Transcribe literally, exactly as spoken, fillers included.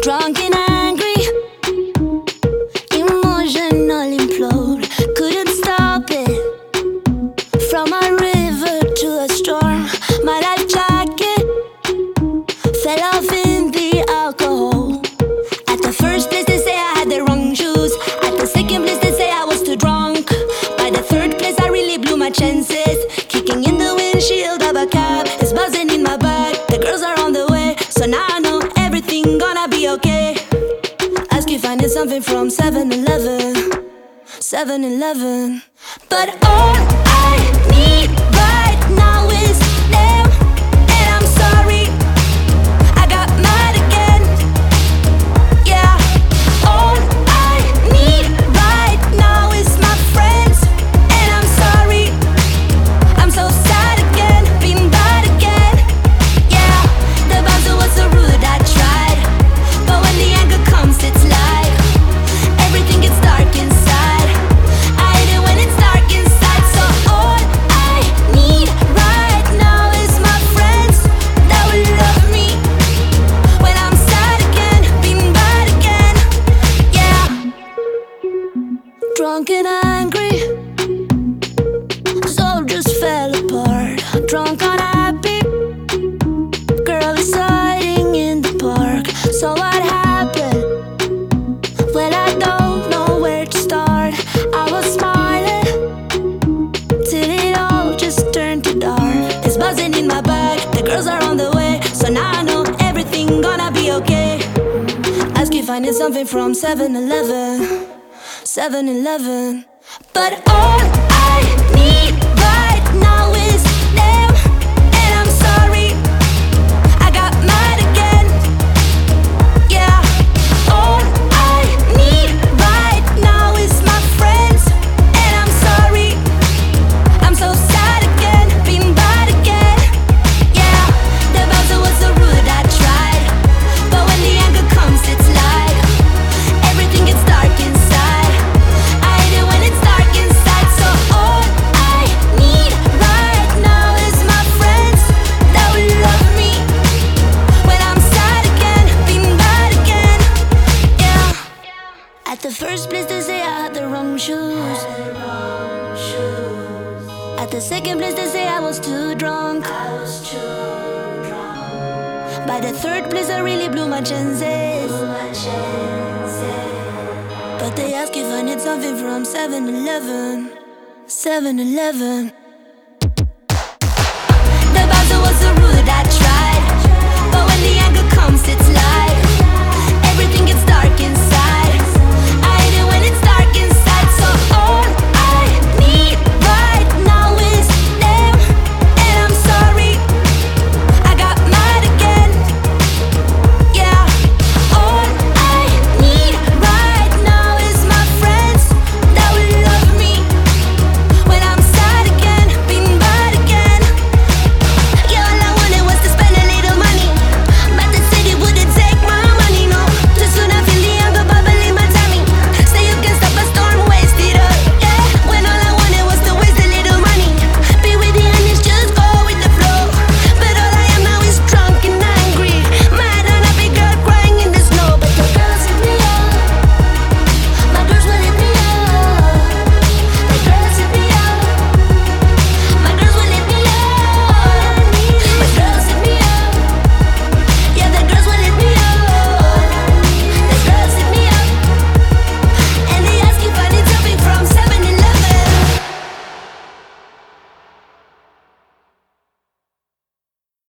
Drunk and angry, emotional implode. Couldn't stop it. From a river to a storm, my life jacket fell off in the alcohol. At the first place they say I had the wrong shoes. At the second place they say I was too drunk. By the third place I really blew my chances. Kicking in the windshield of a cab, it's buzzing in my back. The girls are on the way, so now I know everything gonna be okay. Ask if I need something from seven eleven, seven eleven. But all I need right now is them, and I'm sorry I got mad again. Yeah, all I need right now is my friends, and I'm sorry I'm so sad again, being bad again. Yeah, the bouncer was so rude, I tried, but when the anger comes it's like everything gets dark inside. I hate it when it's dark inside. So all I need right now is my friends that will love me when I'm sad again, being bad again. Yeah, drunk and angry, soul just fell apart. Drunk unhappy, girl is hiding in the park. So what happened? Well, I don't know where to start. I was smiling till it all just turned to dark. It's buzzing in my back, the girls are on the way, so now I know everything gonna be okay. Ask if I need something from seven eleven, seven eleven. But all I need right now is them, and I'm sorry I got mad again. Yeah, all I need right now is my friends, and I'm sorry I'm so sad again, being bad again. Yeah, the bouncer was so rude, I tried, but when the anger comes it's like everything gets dark inside. I hate it when it's dark inside. So all I need right now is my friends that will love me when I'm sad again, being bad again. Yeah, at the first place they say I had the wrong shoes. At the second place they say I was too drunk. By the third place I really blew my chances. But they ask if I need something from seven eleven, seven eleven.